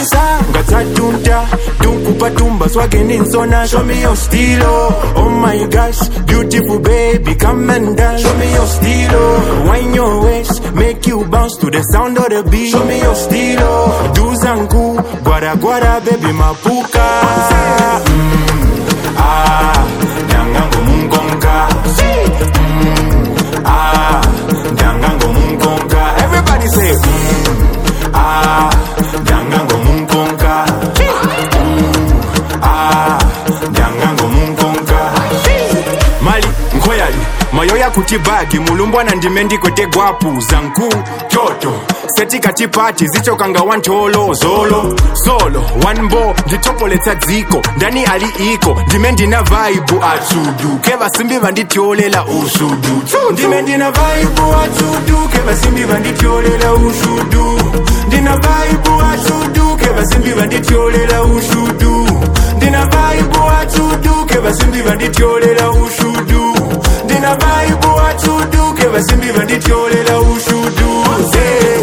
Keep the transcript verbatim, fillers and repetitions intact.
Dancer, Gatadunta, Dunkupatumba, swagging in sona. Show me your stilo. Oh my gosh, beautiful baby, come and dance. Show me your stilo. Wine your waist, make you bounce to the sound of the beat. Show me your stilo. Duzanku, guara guara, baby, mapuka. Mm, ah, nyangango mungonga. Mm, ah, nyangango mungonga. Everybody say, mm, ah, nyangango mungonga. Mm, ah, nyangango mungonga. Mali, nkoyali. Mayoya kutibagi, mulumbwa na ndimendi kote guapu. Zanku, kyoto. Seti kati party, zicho kanga wantolo. Zolo, solo, one bo. Jitopo leta ziko, ndani ali iko. Ndimendi na vaibu atudu. Keva simbi vanditi olela usudu. Ndimendi na vaibu atudu. Keva simbi vanditi olela usudu. Ndina vaibu atudu. Keva simbi vanditi olela usudu. Ndina vaibu atudu. Keva simbi vanditi olela usudu. Ndina vaibu atudu. Keva simbi vanditi olela usudu. Hey.